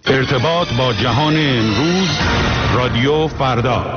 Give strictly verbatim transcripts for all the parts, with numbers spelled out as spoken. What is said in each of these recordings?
ارتباط با جهان امروز، رادیو فردا.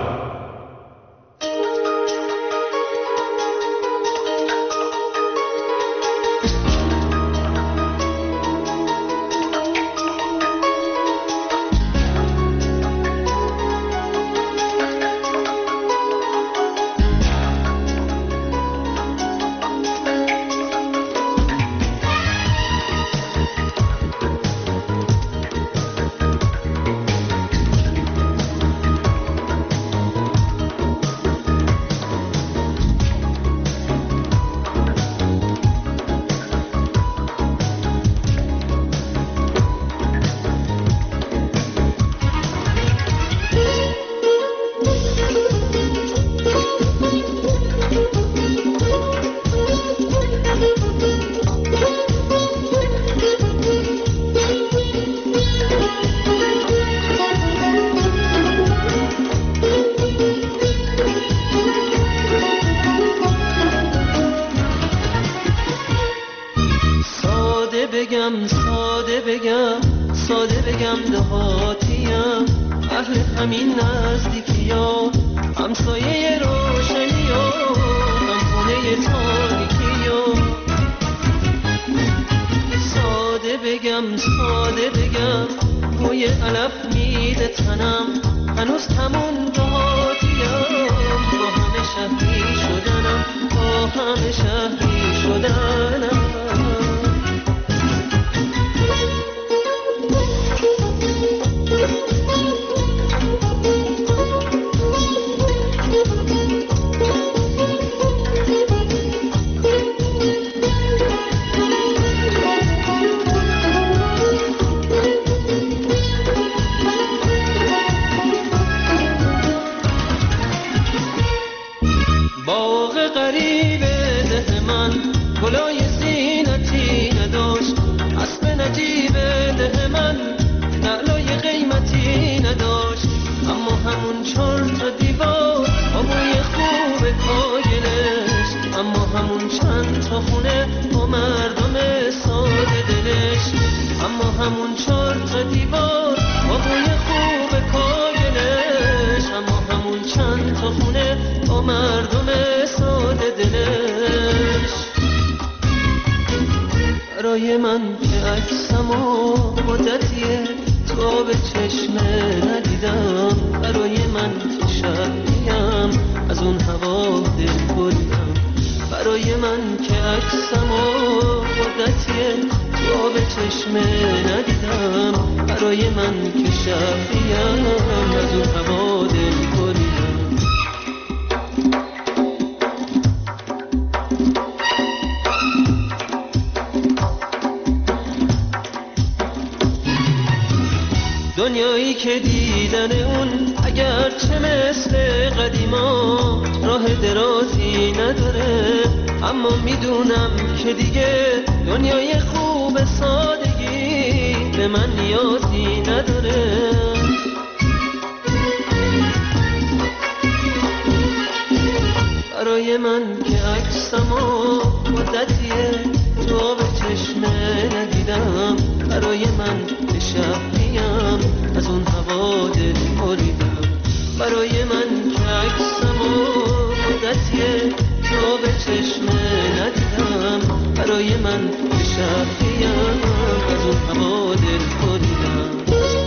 دنیایی که دیدن اون اگر چه مثل قدیما راه درازی نداره، اما میدونم که دیگه دنیای خوب سادگی به من نیازی نداره. برای من که عکسمو مدتیه تو به چشمه ندیدم، برای من که شبیم از اون هوا دل بریدم، برای من که عکسمو مدتیه تو به چشمه ندیدم، برای من که شبیم از اون هوا دل بریدم.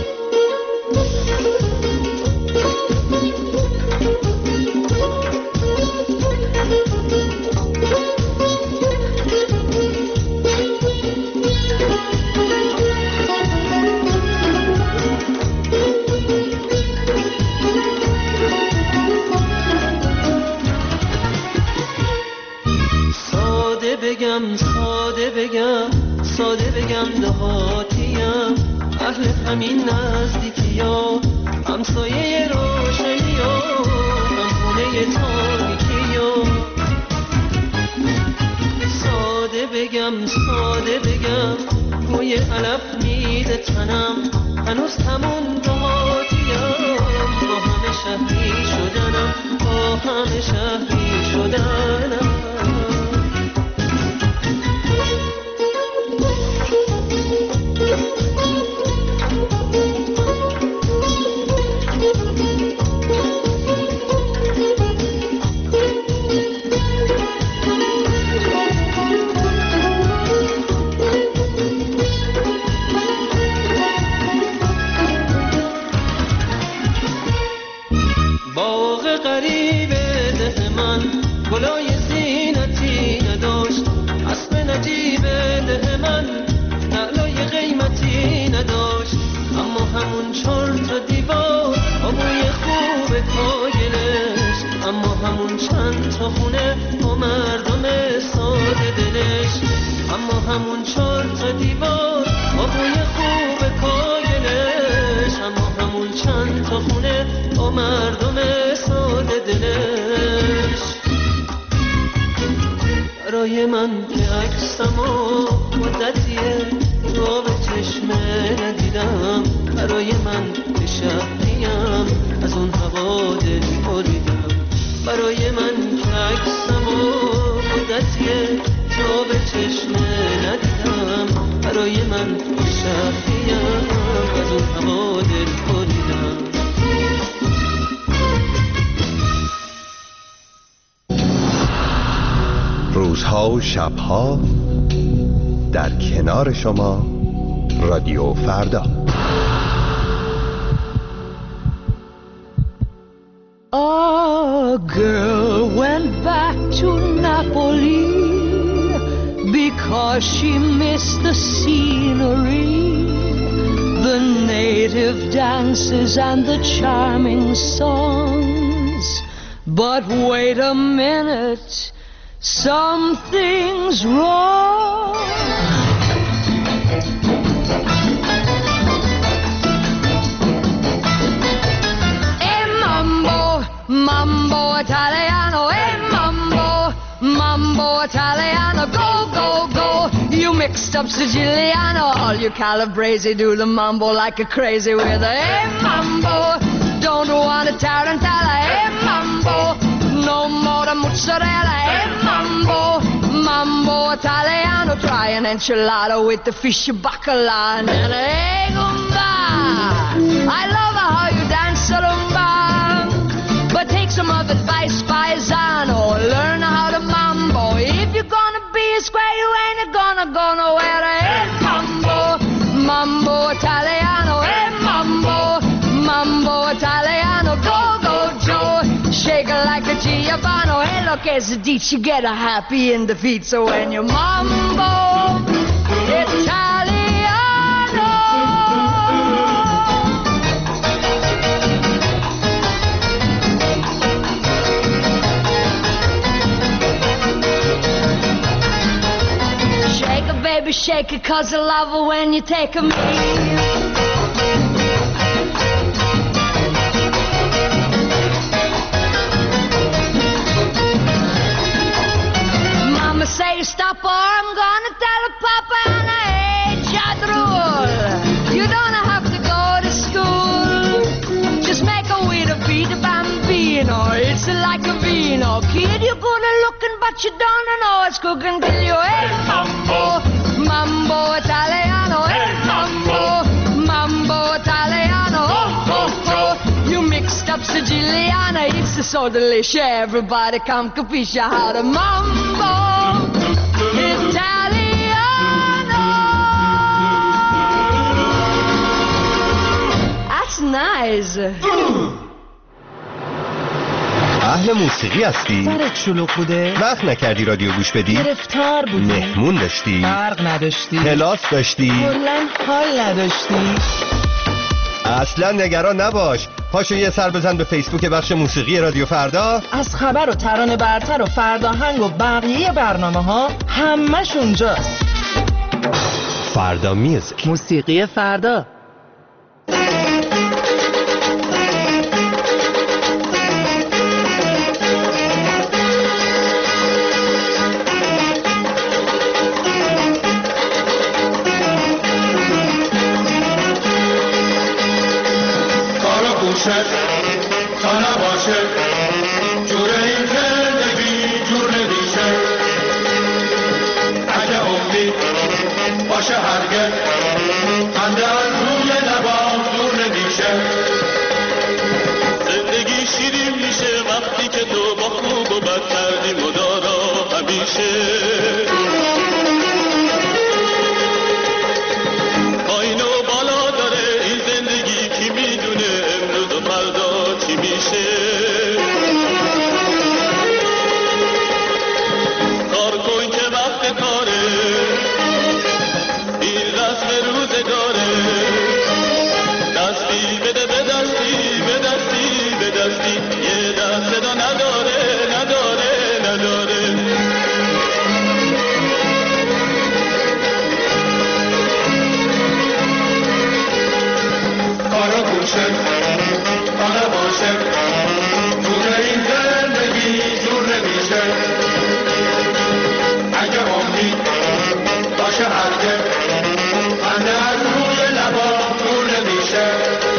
بگم ساده بگم ساده بگم دهاتیم، اهل همین نزدیکیا، همسایه روشنیا، همخونه تاریکیا. ساده بگم ساده بگم بوی علف میده تنم، هنوز همون دهاتیم، با همه شهری شدنم، با همه شهری شدنم. چند تا خونه با مردم ساده دلش، اما همون چهار تا دیوار با بوی خوب کاگلش، اما همون چند تا خونه با مردم ساده دلش. برای من که عکسمو مدتیه تو آب چشمه ندیدم، برای من که شبیم از اون هوا دل بریدم، برای من که عکسمو مدتیه تو آب چشمه ندیدم، برای من که شبیم از اون هوا دل بریدم. روزها و شبها در کنار شما رادیو فردا. A girl went back to Napoli because she missed the scenery, the native dances and the charming songs. But wait a minute, something's wrong. Hey mambo, mambo Italiano, hey mambo, mambo Italiano, go, go, go. You mixed up Siciliano, all you Calabrese do the mambo like a crazy with a hey mambo. Don't want a tarantella, hey mambo. No more the mozzarella, hey mambo, mambo Italiano. Try an enchilada with the fish bacala and then hey gumba. I love how you dance rumba, but take some of advice, paisano. Learn how to mambo. If you're gonna be a square, you ain't gonna go nowhere. Hey mambo, mambo Italiano, hey mambo, mambo Italiano. Go, go, Joe. Shake it like a Giovanni. Hey, look, as a ditch, you get a happy in the feet. So when you mambo Italiano. Shake it, baby, shake it, 'cause I love it when you take a meal. Say stop or I'm gonna tell Papa and I hate Jadrul. You don't have to go to school, just make a way to beat the bambino. It's like a vino, kid, you're good at looking but you don't know it's cooking till you hey mambo, mambo Italiano, hey mambo, mambo Italiano. Oh, oh, oh. You mixed up Siciliana, it's so delicious. Everybody come capisce how to mambo Italiano. That's nice. اهل موسیقی هستی؟ سرت شلوغ بوده؟ وقت نکردی رادیو گوش بدی؟ گرفتار بودی؟ مهمون داشتی؟ برق نداشتی؟ کلاس داشتی؟ کلاً حال نداشتی؟ اصلا نگران نباش، پاشو یه سر بزن به فیسبوک بخش موسیقی رادیو فردا. از خبر و ترانه برتر و فرداهنگ و بقیه برنامه ها همش اونجاست. فردا میوزیک، موسیقی فردا. تا نباشه جوره این زندگی جور نمیشه، اگه امید باشه هرگز خنده از روی لبام دور نمیشه. زندگی شیرین میشه وقتی که تو با خوب و بد کردی مدارا همیشه. پایین و بالا داره این زندگی، کی میدونه امروز و فردا چی میشه. کار کن که وقت کاره، این رسم روزگاره. دستی بده به دستی، به دستی به دستی، یه دست صدا نداره نداره. گوشه آن باشه جور این زندگی جور نمیشه اگه امید باشه هرگز خنده از روی لبا دور نمیشه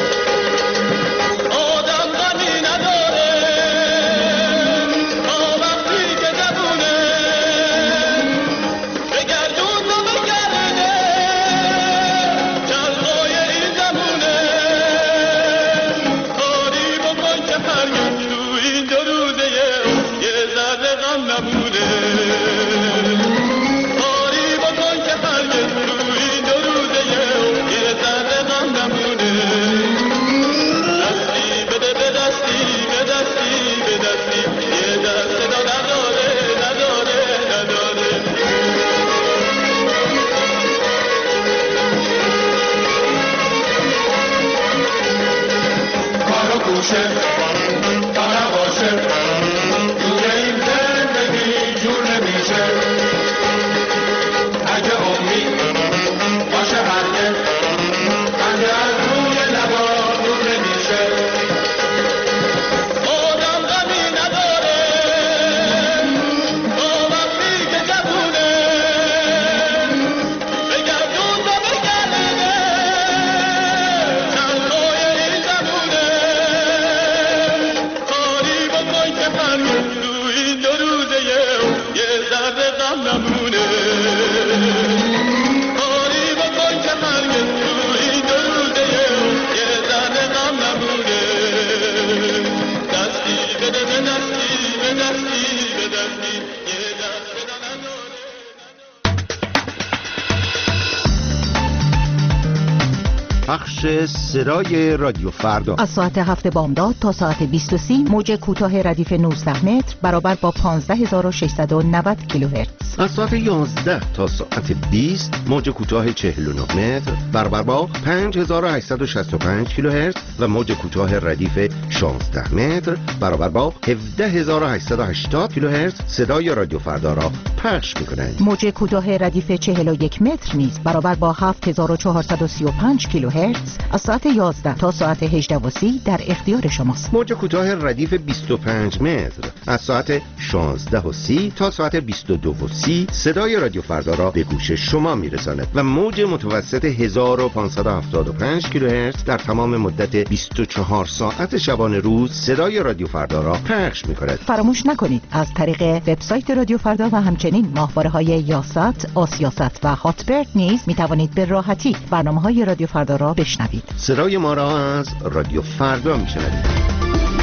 صدای رادیو فردا از ساعت هفت بامداد تا ساعت بیست و سه موج کوتاه ردیف نوزده متر برابر با پانزده هزار و ششصد و نود کیلوهرتز. از ساعت یازده تا ساعت بیست موج کوتاه چهل و نه متر برابر با پنج هزار و هشتصد و شصت و پنج کیلوهرتز و موج کوتاه ردیف شانزده متر برابر با هفده هزار و هشتصد و هشتاد کیلوهرتز صدای رادیو فردا را پخش می‌کنند. موج کوتاه ردیف چهل و یک متر نیز برابر با هفت هزار و چهارصد و سی و پنج کیلوهرتز از ساعت یازده تا ساعت هجده و سی در اختیار شماست. موج کوتاه ردیف بیست و پنج متر از ساعت شانزده و سی تا ساعت بیست و دو و سی صدای رادیو فردا را به گوش شما میرساند و موج متوسط هزار و پانصد و هفتاد و پنج کیلوهرتز در تمام مدت بیست و چهار ساعت شبانه روز صدای رادیو فردا را پخش می‌کند. فراموش نکنید از طریق وبسایت رادیو فردا و همچنین ماهواره‌های یاست، آسیاست و هاتبرد نیز می‌توانید به راحتی برنامه‌های رادیو فردا را بشنوید. صدای ما را از رادیو فردا می‌شنوید.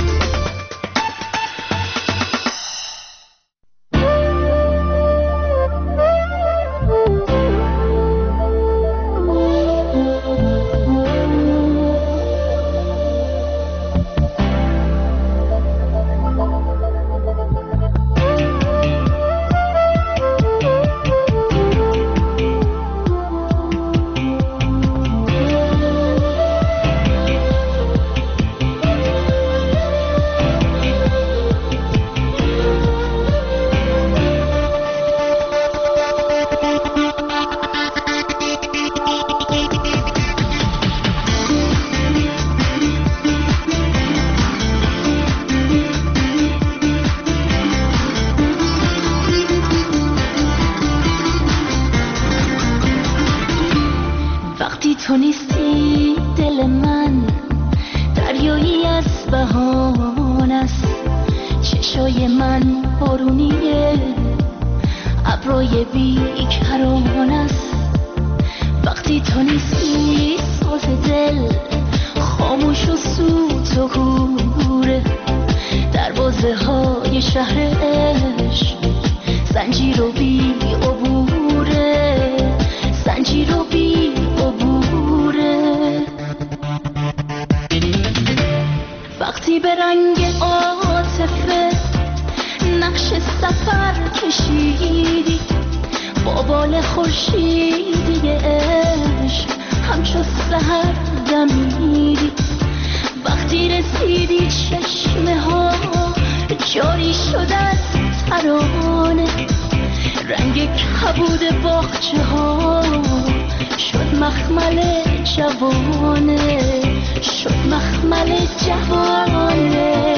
تو نیستی دل من دریایی از بهان است، چشای من بارونیه ابرای بیکران است. وقتی تو نیستی ساز دل خاموش و سوت و کوره، دروازه های شهر عشق زنجیر و بی عبوره، زنجیر و بی عبوره. وقتی به رنگ عاطفه نقش سفر کشیدی، با بال خورشیدی عشق همچو سحر دمیدی. وقتی رسیدی چشمه ها جاری شد از ترانه، رنگ کبود باغچه ها شد مخمل جوانه، شد اول جهانه.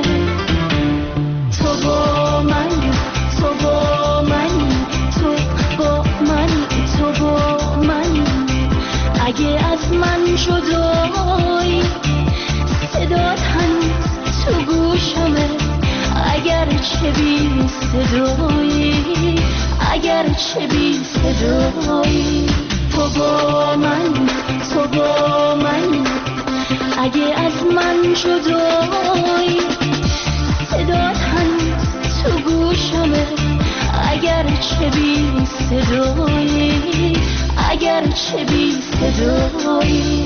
تو با منی، تو با منی، تو با منی، تو با منی. اگه از من جدایی صدات هنوز تو گوشمه، اگر چه بی صدایی، اگر چه بی صدایی. تو با منی، تو با منی. اگه از من جدایی صدات هنوز تو گوشمه، اگر چه بی صدایی، اگر چه بی صدایی.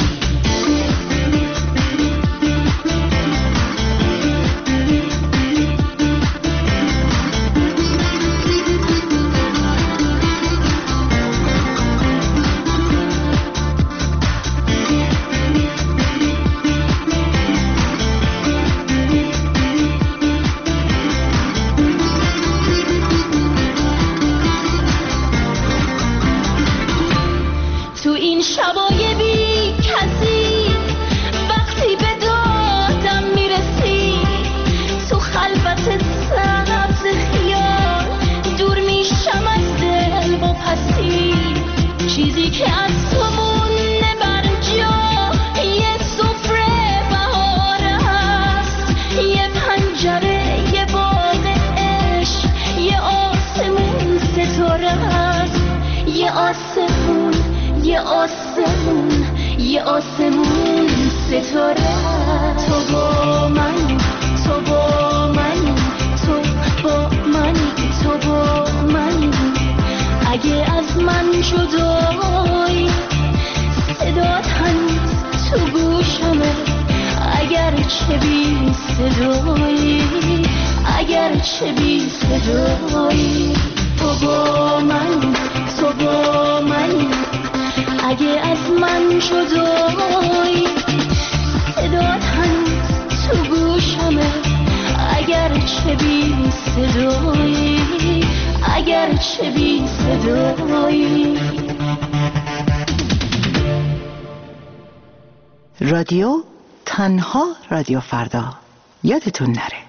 رادیو تنها رادیو فردا، یادتون نره.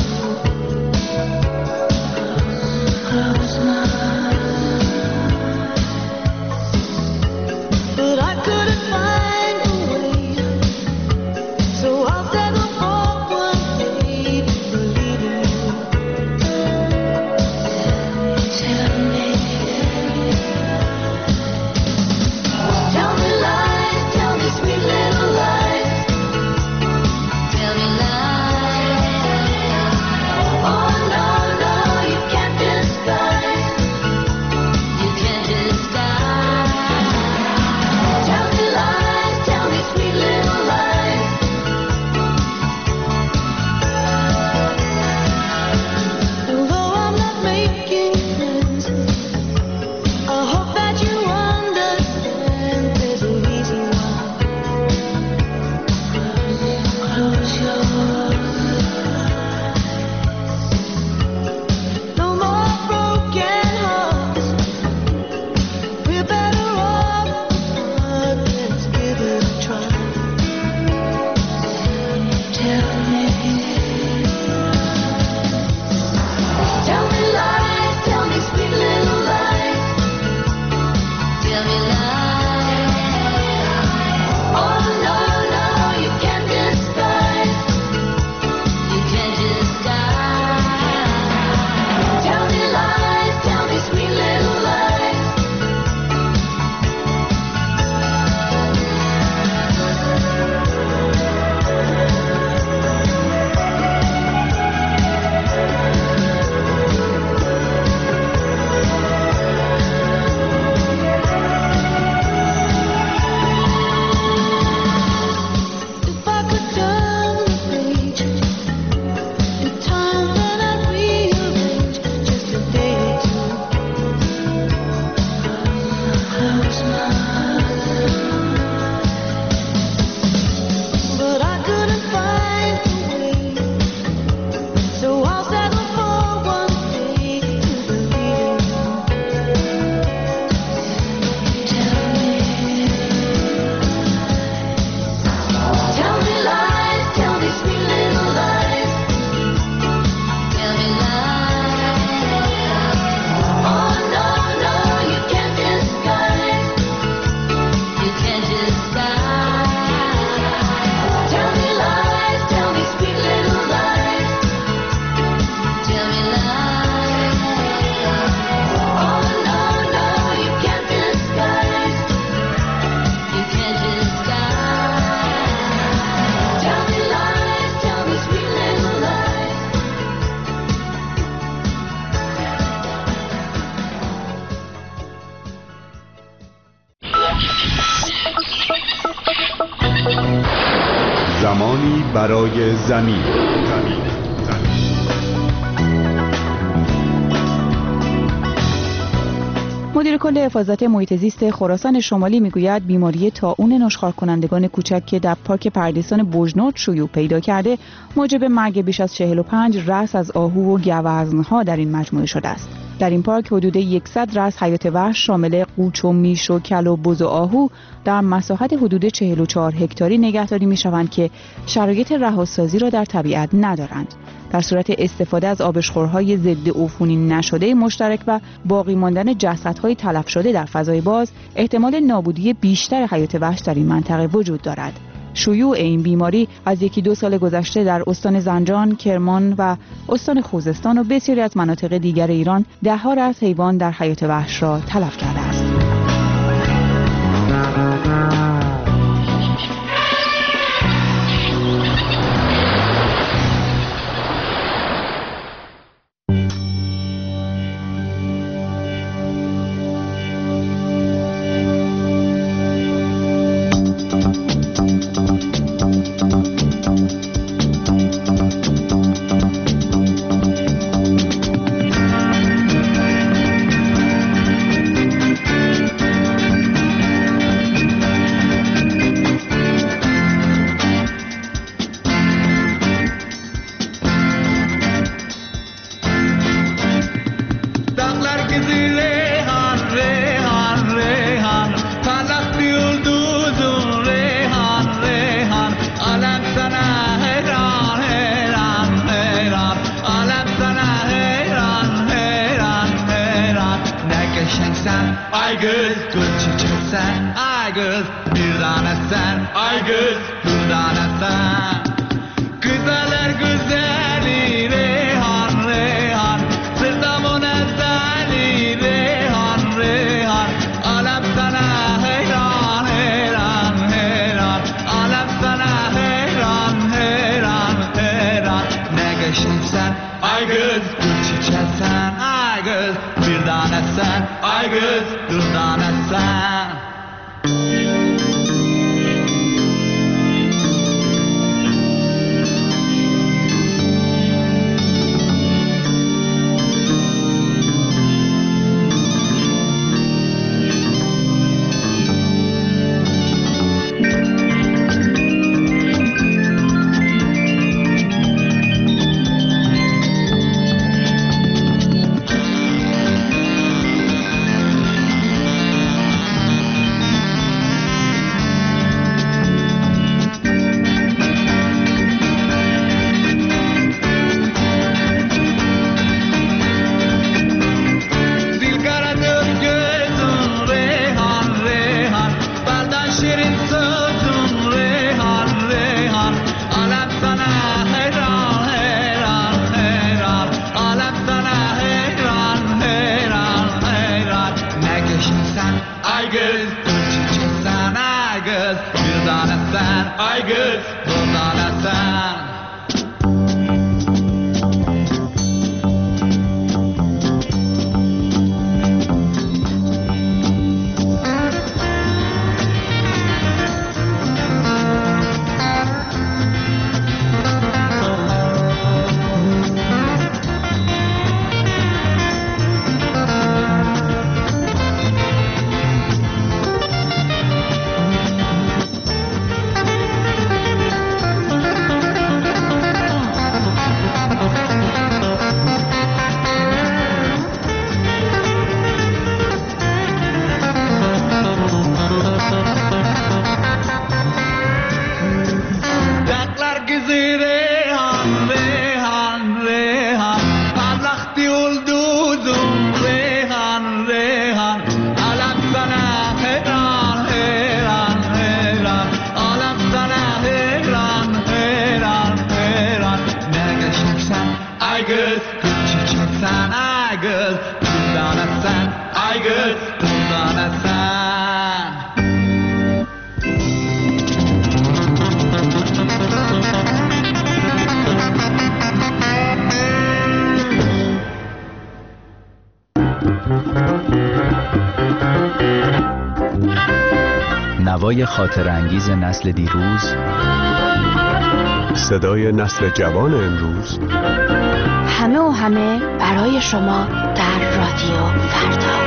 Close my eyes. جهانی برای زمین. زمین. مدیر کل حفاظت محیط زیست خراسان شمالی میگوید بیماری طاعون نشخوار کنندگان کوچک که در پارک پردیسان بوجنورد شیوع پیدا کرده موجب مرگ بیش از چهل و پنج رأس از آهو و گوزن‌ها در این مجموعه شده است. در این پارک حدود صد رأس حیات وحش شامل قوچ و میش و کل و بز و آهو در مساحت حدود چهل و چهار هکتاری نگهداری میشوند که شرایط رهاسازی را در طبیعت ندارند. در صورت استفاده از آبشخورهای ضد عفونی نشده مشترک و باقی ماندن جسدهای تلف شده در فضای باز، احتمال نابودی بیشتر حیات وحش در این منطقه وجود دارد. شیوع این بیماری از یکی دو سال گذشته در استان زنجان، کرمان و استان خوزستان و بسیاری از مناطق دیگر ایران ده‌ها از حیوان در حیات وحش را تلف کرده است. نوای خاطر انگیز نسل دیروز صدای نسل جوان امروز، همه و همه برای شما در رادیو فردا.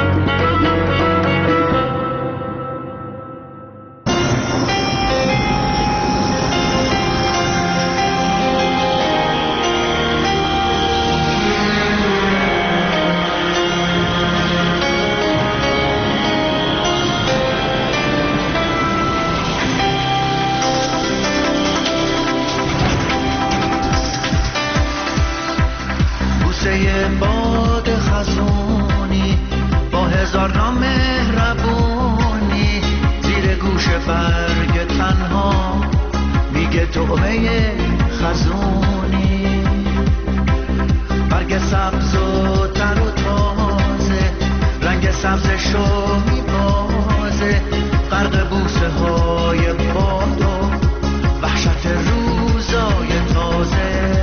باد خزونی با هزار نام مهربونی، زیر گوش برگ تنها میگه طعمه خزونی. برگ سبز و تر و تازه، رنگ سبزشو میبازه، غرق بوسه های باد و وحشت روزای تازه.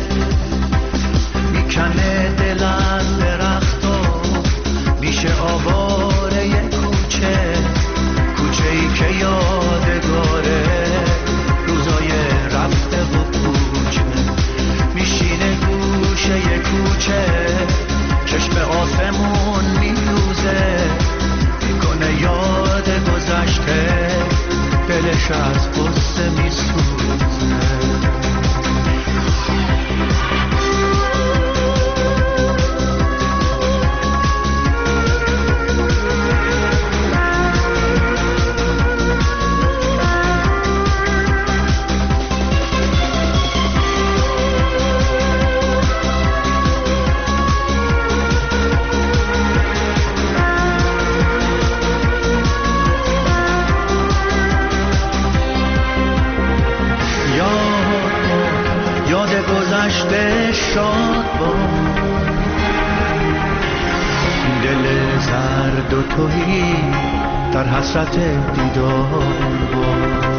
کنه دل از درخت و میشه آواره یه کوچه، کوچه ای که یادگاره روزای رفته و کوچه. میشینه گوشه یه کوچه، چشم آسمون میدوزه، میکنه یاد گذشته، دلش از قصه میسوزه. گذشته شاد با دل زرد و توهی در حسرت دیدار با.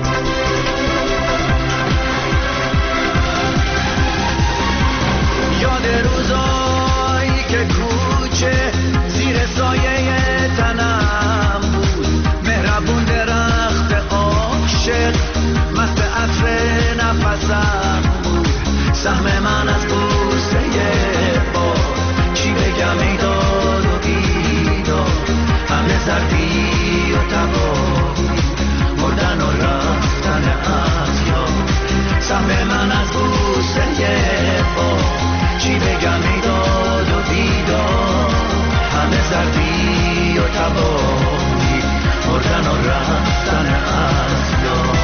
یاد روزایی که کوچه زیر سایه تنم بود، مهربون درخت عاشق مست عطر نفسم بود. سهم من از بوسه با چی بگم ای داد و بیداد، همه زردی و تباهی، مردن و رفتن از یاد. سهم من از بوسه با چی بگم ای داد و بیداد، همه زردی و تباهی، مردن و رفتن از یاد.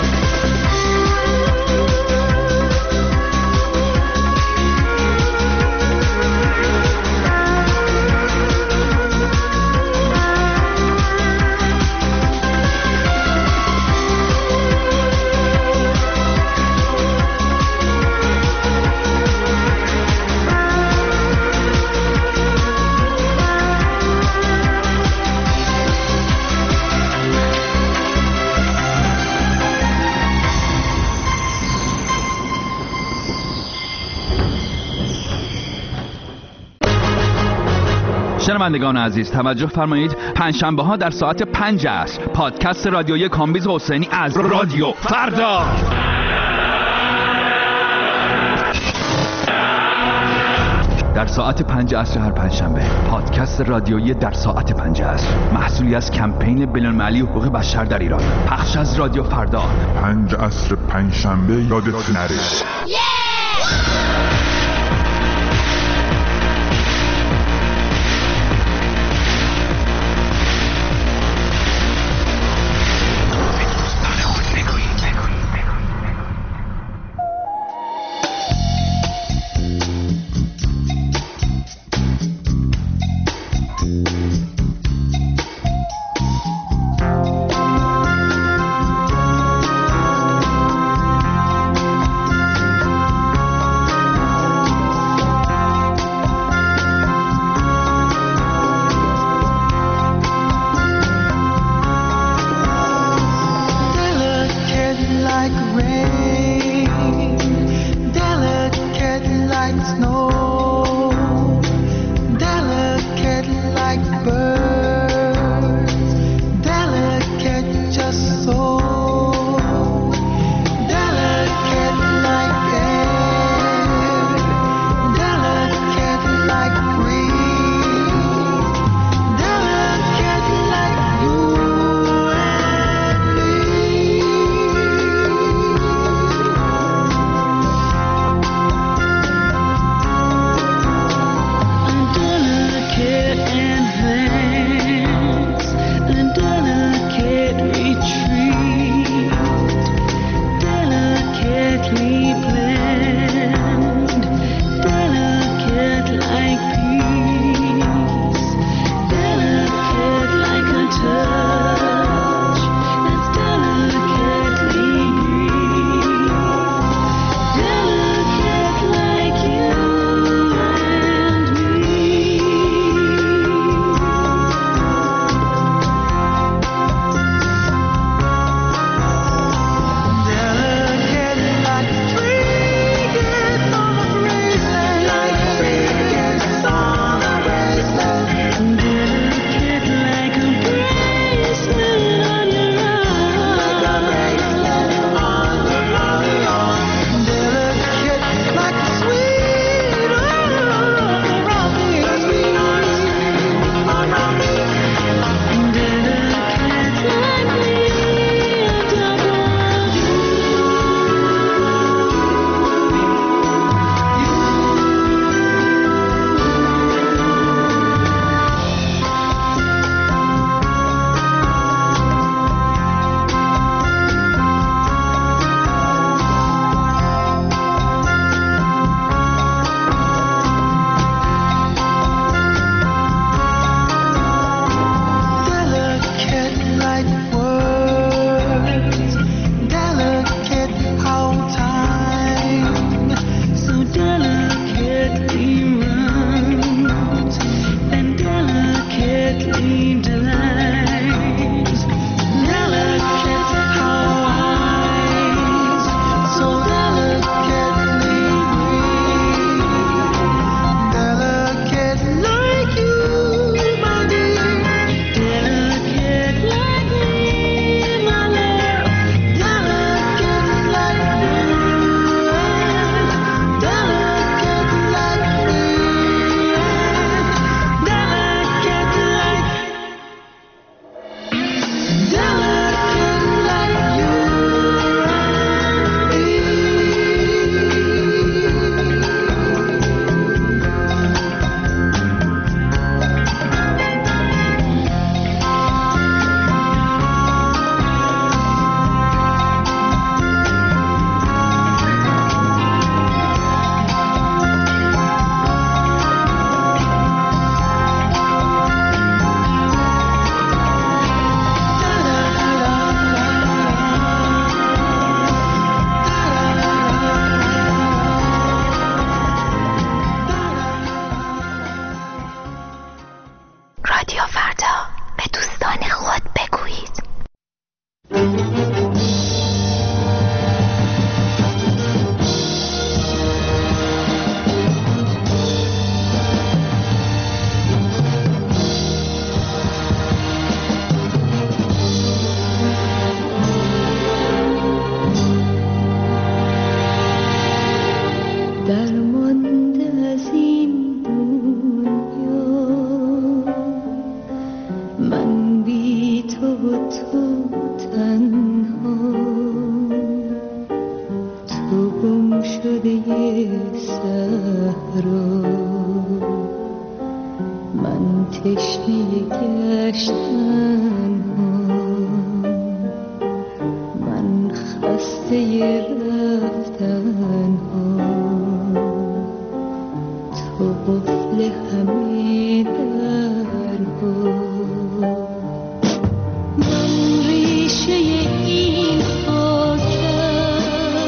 شنوندگان عزیز توجه فرمایید، پنجشنبه ها در ساعت پنج عصر پادکست رادیویی کامبیز حسینی از رادیو فردا. در ساعت پنج عصر هر پنجشنبه پادکست رادیویی در ساعت پنج عصر، محصولی از کمپین بین‌المللی حقوق بشر در ایران، پخش از رادیو فردا. پنج عصر پنجشنبه یادت نره. تشنه گشتن من خسته رفتن تو قفل همه در من ریشه این خاکم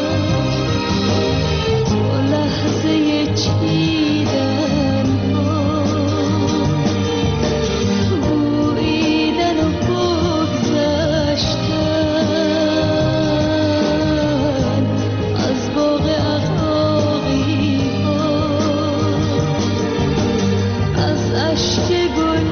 تو لحظه چیدن بویدن و بگذشتن از باغ عقاقی از اشک گل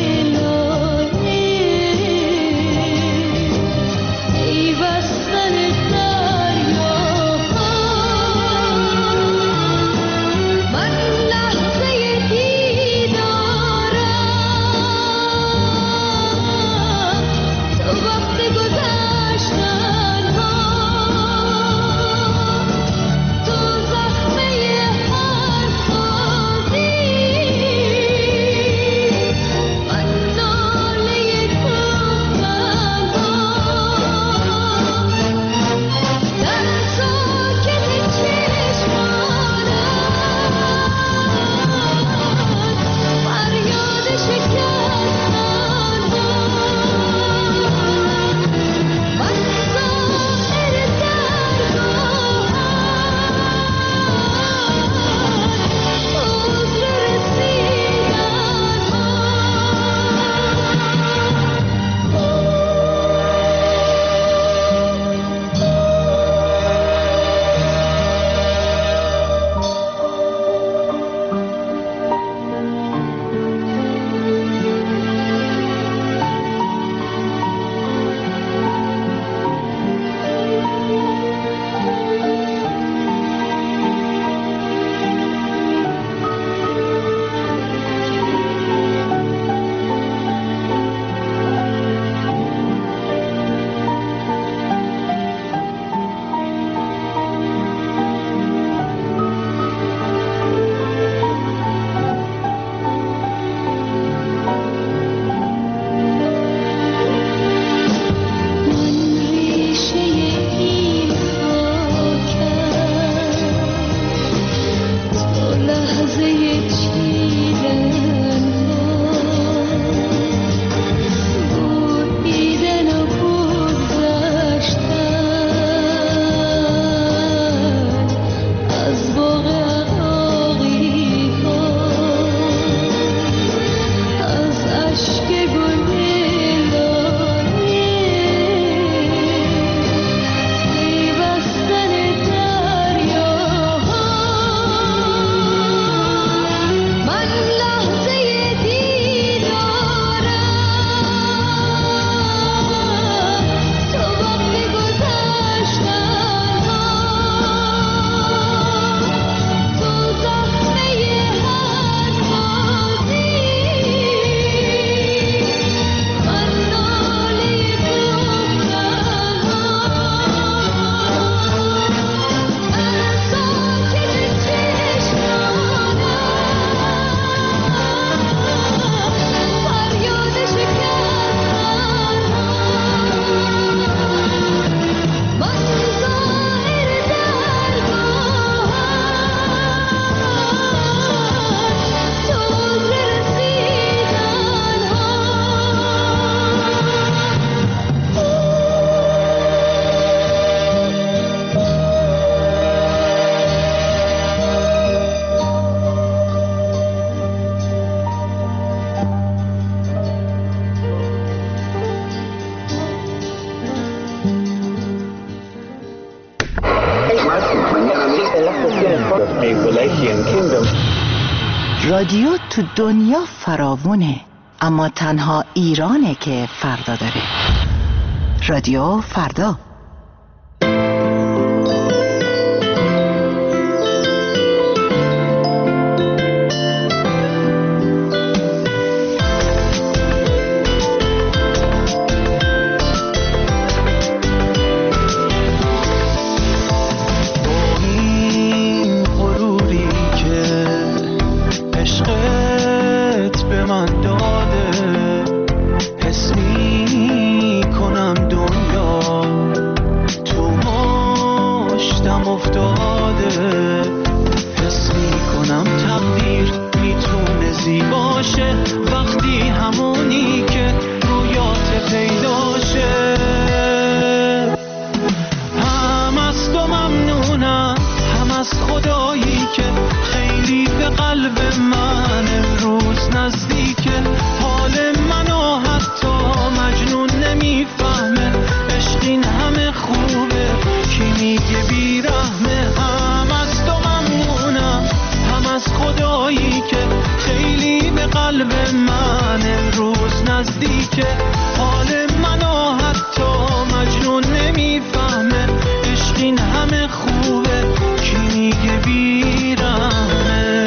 رادیو تو دنیا فراوونه، اما تنها ایرانه که فردا داره. رادیو فردا. به من داد امروز نزدیکه، حال منو حتی مجنون نمیفهمه، عشق این همه خوبه کی میگه بیرحمه. هم از تو ممنونم، هم از خدایی که خیلی به قلب من امروز نزدیکه، حال منو حتی مجنون نمیفهمه، عشق این همه خوبه کی میگه بیرحمه.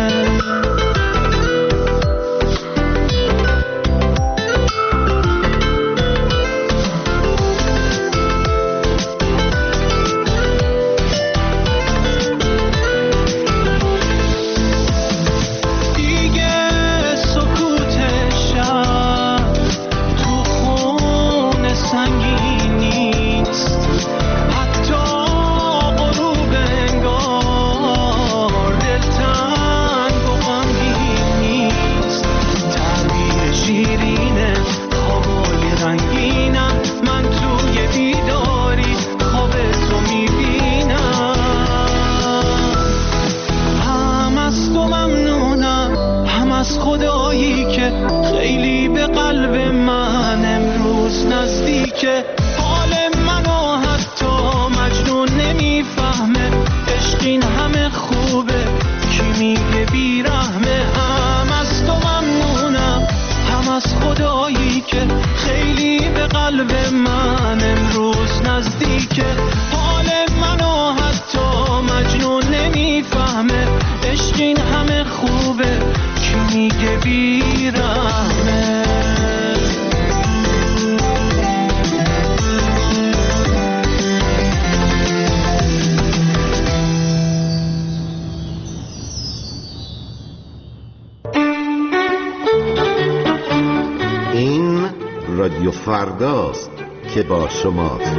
رادیو فرداست که با شماست.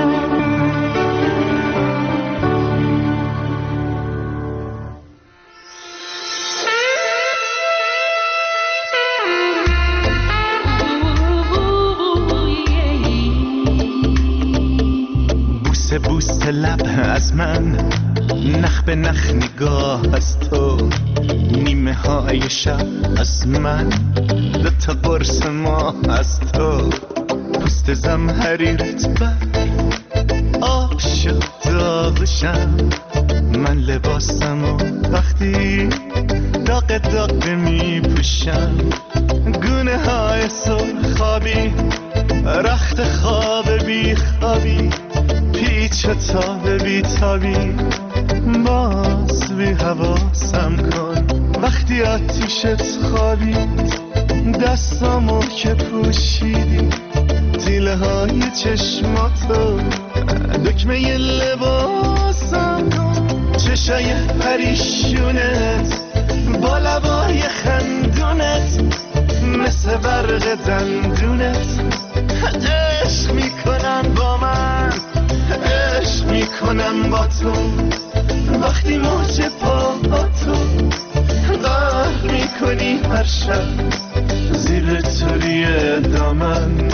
بوسه بوسه لب از من، نخ به نخ نگاه از تو، نیمه های شب از من، دو تا قرص ماه از تو، پوست زمهریرت بر آب شد داغشم، من لباسم و وقتی داغ داغ می پوشم، گونه های سرخابی رخت خواب بی خوابی، پیچ و تاب بی تابی، باز بی حواسم کن وقتی آتیشت خوابید، دستامو که پوشیدی، تیله های چشماتو دکمه ی لباسم کن، چشای پریشونت با لبای خندونت مثل برق دندونت، عشق میکنم با من، عشق میکنم با تو، وقتی موج پاهاتو غرق میکنی هر شب زیر توری دامن.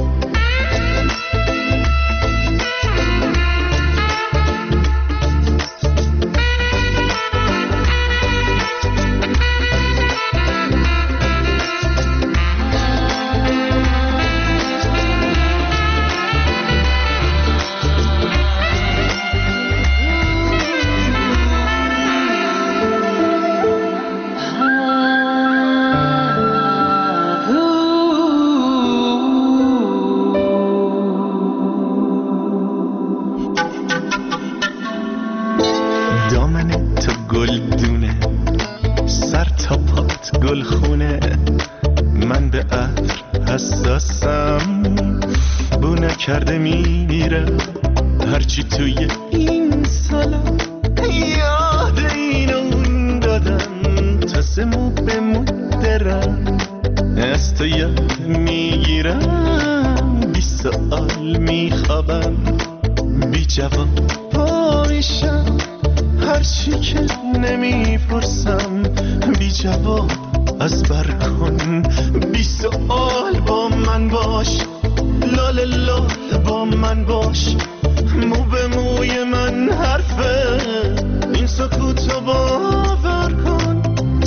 کرده میره هرچی توی این سالا، یاد این و اون دادم تا سمو به مدرم، از تو یاد میگیرم بی سؤال میخوابم، بی جواب پا میشم هرچی که نمیپرسم، بی جواب از بر کن، بی سؤال با من باش، لال لال با من باش، مو به موی من حرفه، این سکوتو باور کن،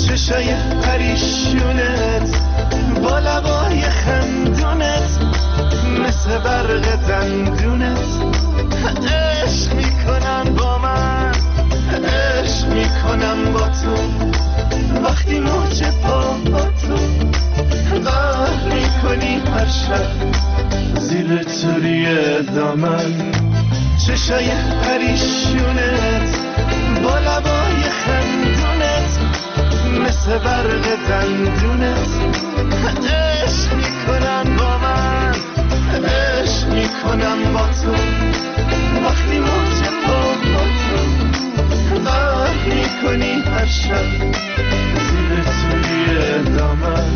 چشای پریشونت با لبای خندونت مثل برق دندونت عشق میکنم با من، عشق میکنم با تو وقتی موج پا با تو قهر میکنی هر شب زیر توری دامن. چشای پریشونت با لبای خندونت مثل برق دندونت عشق میکنم با من، عشق میکنم با تو وقتی موج پا با تو قهر میکنی هر شب زیر توی دامن.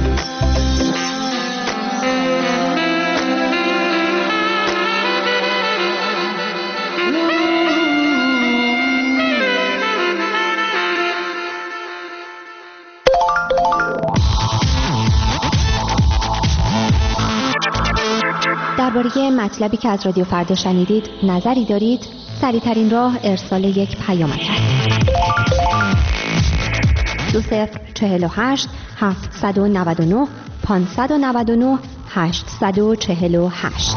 درباره مطلبی که از رادیو فردا شنیدید نظری دارید؟ سریع‌ترین راه ارسال یک پیامک است. دو صفر چهل و هشت هفتصد و نود و نه پانصد و نود و نه هشتصد و چهل و هشت.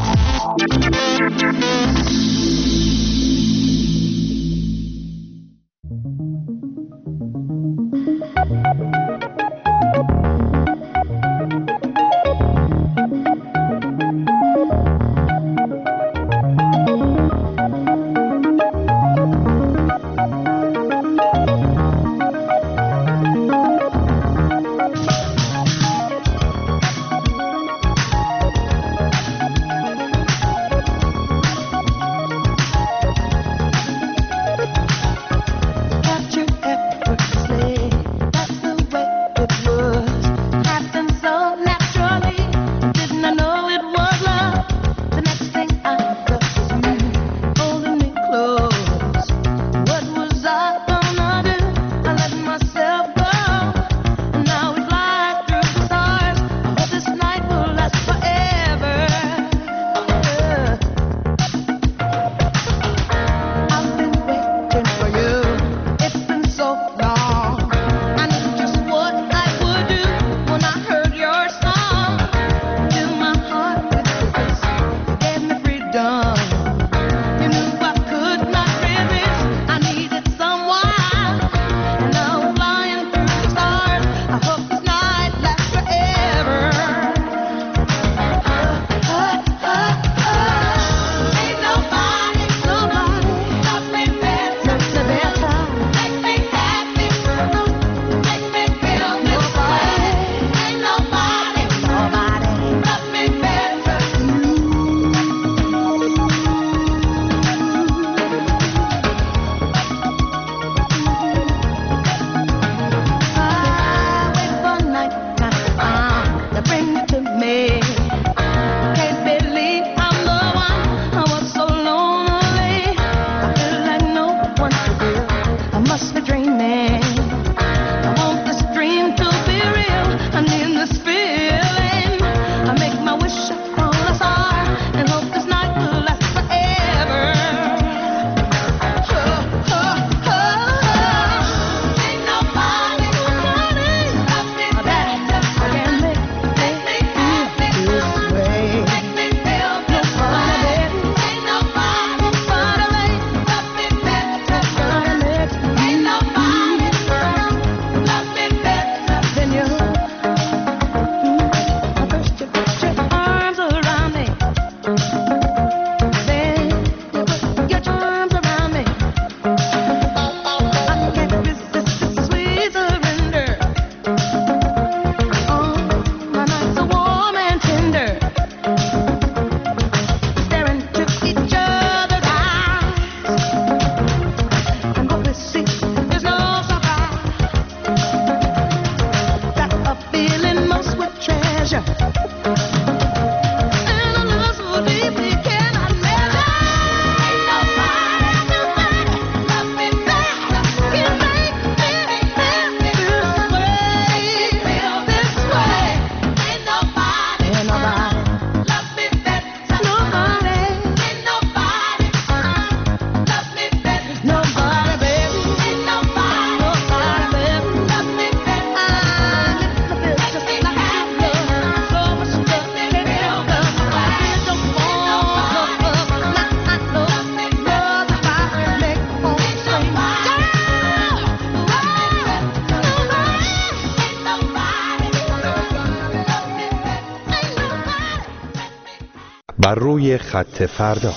بر روی خط فردا.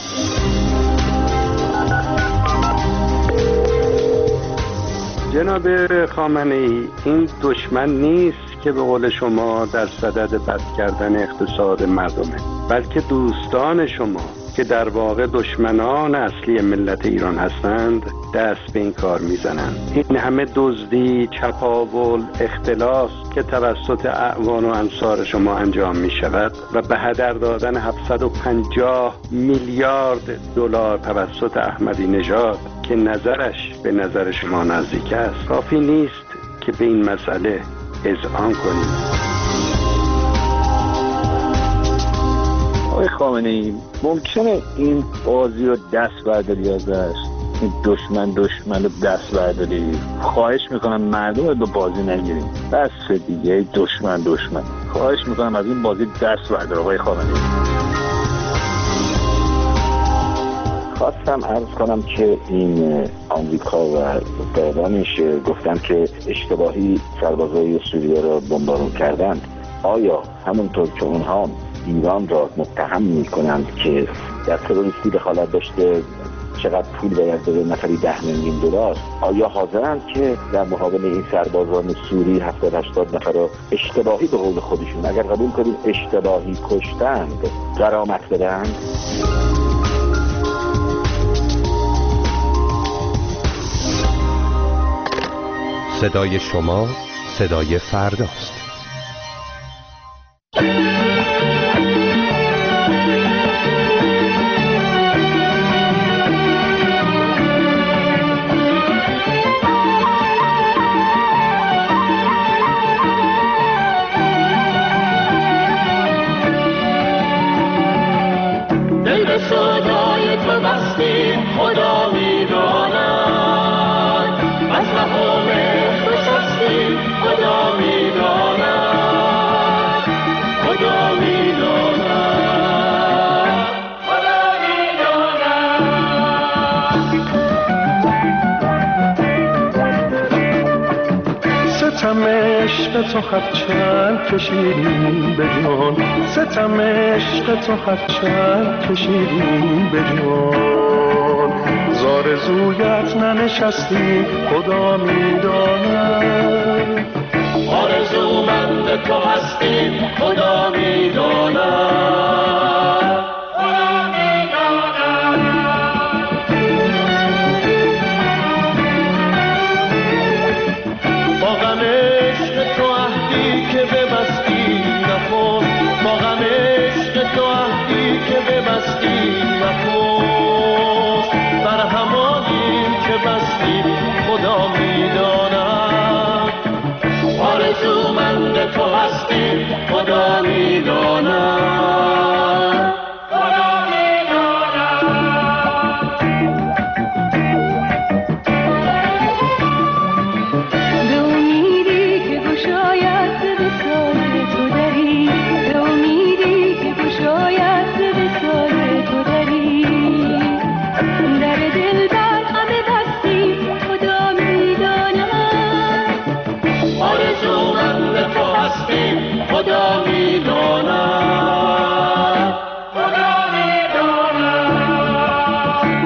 جناب خامنه‌ای، این دشمن نیست که به قول شما در صدد بد کردن اقتصاد مردمه، بلکه دوستان شما که در واقع دشمنان اصلی ملت ایران هستند دست به این کار میزنند. این همه دزدی، چپاول، اختلاس که توسط اعوان و انصار شما انجام می شود و به هدر دادن هفتصد و پنجاه میلیارد دلار توسط احمدی نژاد که نظرش به نظر شما نزدیک است، کافی نیست که به این مسئله اذعان کنید. آقای خامنه‌ای، ممکنه این بازی رو دست برداری ازش؟ این دشمن دشمن رو دست برداری؟ خواهش میکنم مردم رو به بازی نگیریم. بس دیگه، دشمن دشمن. خواهش میکنم از این بازی دست بردار آقای خامنه‌ای. خواستم عرض کنم که این آمریکا و دادانش گفتن که اشتباهی سربازای سوریه را بمبارون کردند. آیا همونطور که اونها ایران را متهم میکنند که در تروریستی دخالت داشته چقدر پول باید بده، نفری ده میلیون دلار، آیا حاضرند که در مقابل این سربازان سوری هفتاد هشتاد نفر را اشتباهی به قول خودشون، اگر قبول کنیم اشتباهی کشتند، غرامت بدهند؟ صدای شما صدای فرداست. دل به صدای تو بستیم، خدا میداند از مقام تو شستیم، خدا میداند، خدا میداند، خدا میداند. ستم عشق تو هرچند کشیدیم به جان، ستم عشق تو هرچند کشیدیم به جان، زارزویت ننشستی خدا میداند. آرزومند تو هستیم خدا میداند، خدا میداند. با غم عشق تو عهدی که ببستی نکن، با غم عشق تو عهدی که ببستی نکن، بر همانی که بستی خدا میداند. آرزومند تو هستیم خدا میداند، خدا میداند. به امیدی که گشاید وصال تو دری، به امیدی که گشاید وصال تو دری، در دل بر همه بستی خدا میداند. آرزومند تو هستیم خدا میداند، خدا میداند.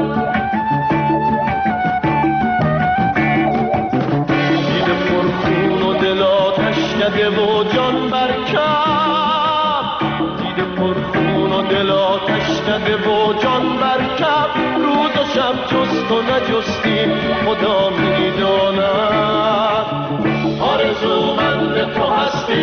دیده پرخون و دل آتش نده و جان برکب، دیده پرخون و دل آتش نده و جان برکب، روز و شب جست و نجستیم خدا میداند. آرزومند تو هستیم